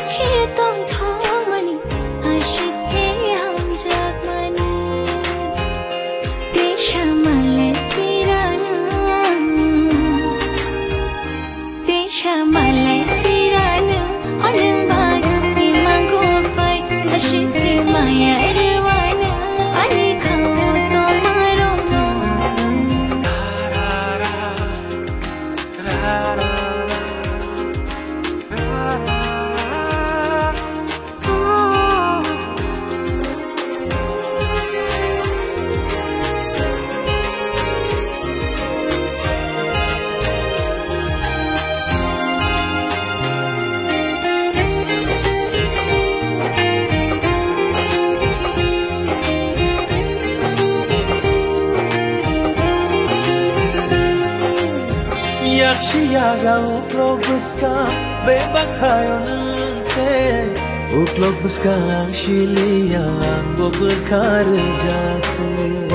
Yakshiyaga uklog buska bebakayonun se uklog buska shiliyan gobur kar jasu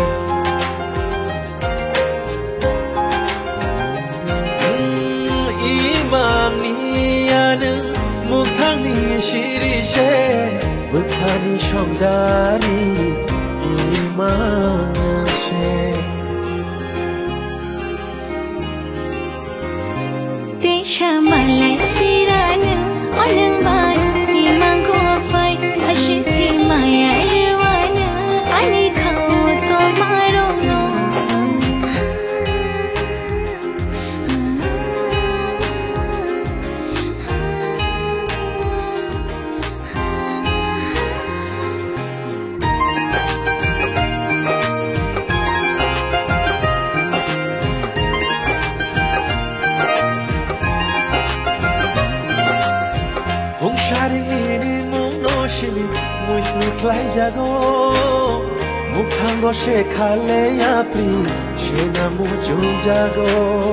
imamniyan mukhani shirishe bukhani shongdari imanashe Shamalai tirana anang ban imang ko fai ashiki maya irwana ani khao to maro no Muito claijago mukhango she khale yapri chena mujung jago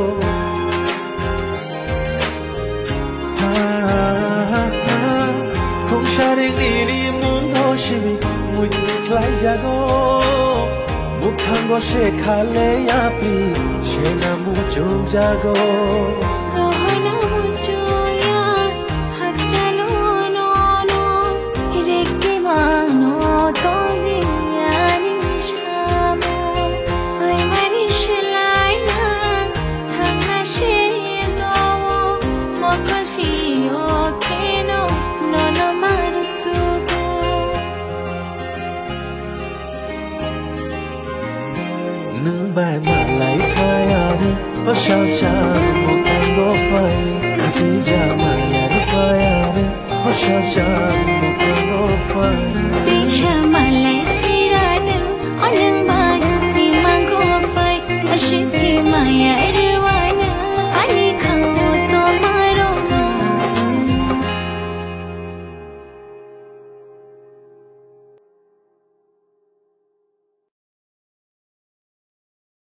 Fungsharing niri mundo shimi muito claijago mukhango she khale yapri chena mujung jago Nung bai ma lai fire o sha sha mo kan go fire khati ja ma ya fire o sha sha mo kan go fire Shamalai